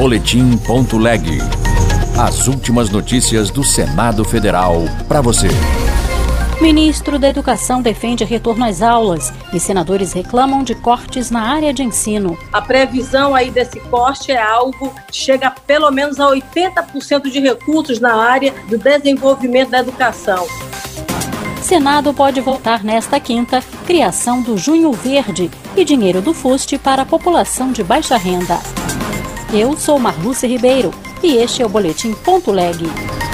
Boletim.leg. As últimas notícias do Senado Federal para você. Ministro da Educação defende retorno às aulas e senadores reclamam de cortes na área de ensino. A previsão aí desse corte é algo que chega pelo menos a 80% de recursos na área do desenvolvimento da educação. Senado pode votar nesta quinta criação do Junho Verde e dinheiro do FUST para a população de baixa renda. Eu sou Marluce Ribeiro e este é o Boletim.leg.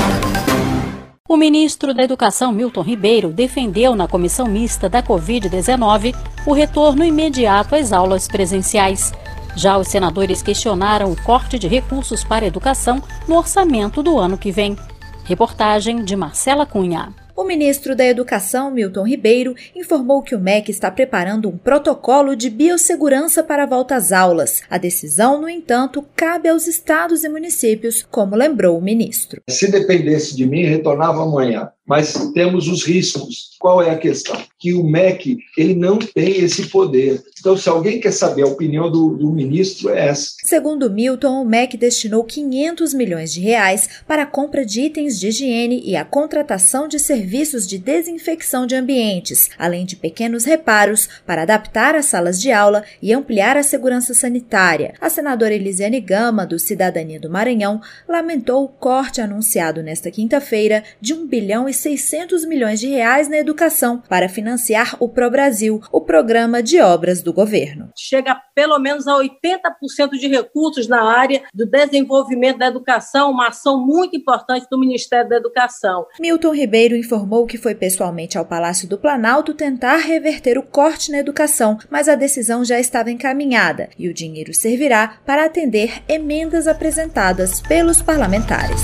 O ministro da Educação, Milton Ribeiro, defendeu na comissão mista da Covid-19 o retorno imediato às aulas presenciais. Já os senadores questionaram o corte de recursos para a educação no orçamento do ano que vem. Reportagem de Marcela Cunha. O ministro da Educação, Milton Ribeiro, informou que o MEC está preparando um protocolo de biossegurança para a volta às aulas. A decisão, no entanto, cabe aos estados e municípios, como lembrou o ministro. Se dependesse de mim, retornava amanhã. Mas temos os riscos. Qual é a questão? Que o MEC ele não tem esse poder. Então, se alguém quer saber a opinião do ministro, é essa. Segundo Milton, o MEC destinou 500 milhões de reais para a compra de itens de higiene e a contratação de serviços de desinfecção de ambientes, além de pequenos reparos para adaptar as salas de aula e ampliar a segurança sanitária. A senadora Elisiane Gama, do Cidadania do Maranhão, lamentou o corte anunciado nesta quinta-feira de 1,6 bilhão de reais na educação para financiar o ProBrasil, o programa de obras do governo. Chega pelo menos a 80% de recursos na área do desenvolvimento da educação, uma ação muito importante do Ministério da Educação. Milton Ribeiro informou que foi pessoalmente ao Palácio do Planalto tentar reverter o corte na educação, mas a decisão já estava encaminhada e o dinheiro servirá para atender emendas apresentadas pelos parlamentares.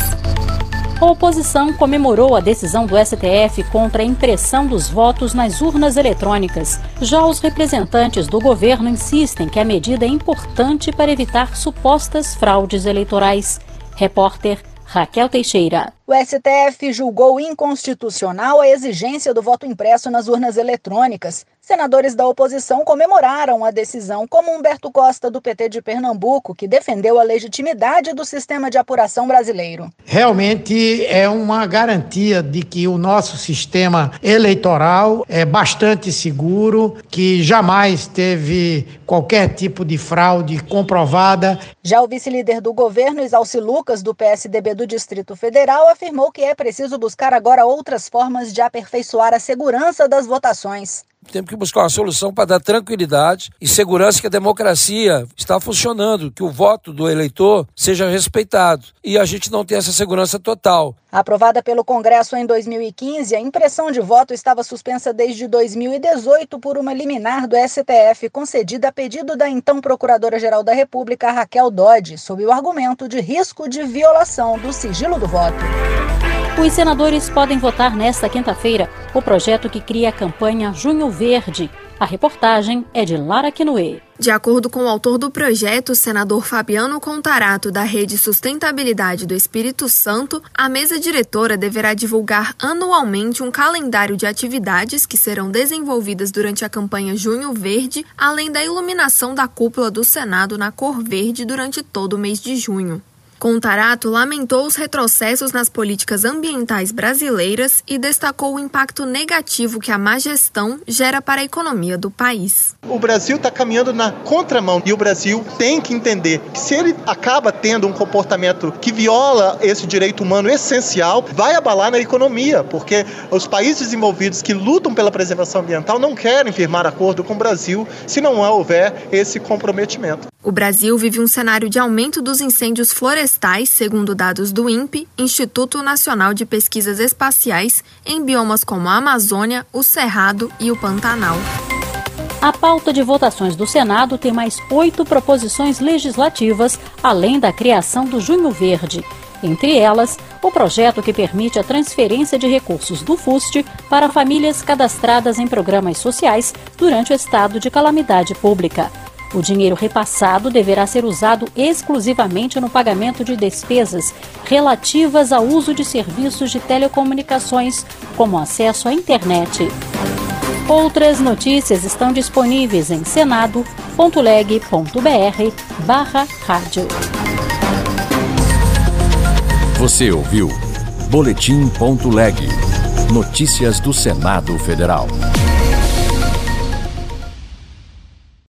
A oposição comemorou a decisão do STF contra a impressão dos votos nas urnas eletrônicas. Já os representantes do governo insistem que a medida é importante para evitar supostas fraudes eleitorais. Repórter Raquel Teixeira. O STF julgou inconstitucional a exigência do voto impresso nas urnas eletrônicas. Senadores da oposição comemoraram a decisão, como Humberto Costa, do PT de Pernambuco, que defendeu a legitimidade do sistema de apuração brasileiro. Realmente é uma garantia de que o nosso sistema eleitoral é bastante seguro, que jamais teve qualquer tipo de fraude comprovada. Já o vice-líder do governo, Exalci Lucas, do PSDB do Distrito Federal, afirmou que é preciso buscar agora outras formas de aperfeiçoar a segurança das votações. Temos que buscar uma solução para dar tranquilidade e segurança que a democracia está funcionando, que o voto do eleitor seja respeitado. E a gente não tem essa segurança total. Aprovada pelo Congresso em 2015, a impressão de voto estava suspensa desde 2018 por uma liminar do STF, concedida a pedido da então Procuradora-Geral da República, Raquel Dodge, sob o argumento de risco de violação do sigilo do voto. Os senadores podem votar nesta quinta-feira o projeto que cria a campanha Junho Verde. A reportagem é de Lara Quinoe. De acordo com o autor do projeto, o senador Fabiano Contarato, da Rede Sustentabilidade do Espírito Santo, a mesa diretora deverá divulgar anualmente um calendário de atividades que serão desenvolvidas durante a campanha Junho Verde, além da iluminação da cúpula do Senado na cor verde durante todo o mês de junho. Contarato lamentou os retrocessos nas políticas ambientais brasileiras e destacou o impacto negativo que a má gestão gera para a economia do país. O Brasil está caminhando na contramão e o Brasil tem que entender que se ele acaba tendo um comportamento que viola esse direito humano essencial, vai abalar na economia, porque os países desenvolvidos que lutam pela preservação ambiental não querem firmar acordo com o Brasil se não houver esse comprometimento. O Brasil vive um cenário de aumento dos incêndios florestais, segundo dados do INPE, Instituto Nacional de Pesquisas Espaciais, em biomas como a Amazônia, o Cerrado e o Pantanal. A pauta de votações do Senado tem mais 8 proposições legislativas, além da criação do Junho Verde. Entre elas, o projeto que permite a transferência de recursos do FUST para famílias cadastradas em programas sociais durante o estado de calamidade pública. O dinheiro repassado deverá ser usado exclusivamente no pagamento de despesas relativas ao uso de serviços de telecomunicações, como acesso à internet. Outras notícias estão disponíveis em senado.leg.br/rádio. Você ouviu Boletim.leg. Notícias do Senado Federal.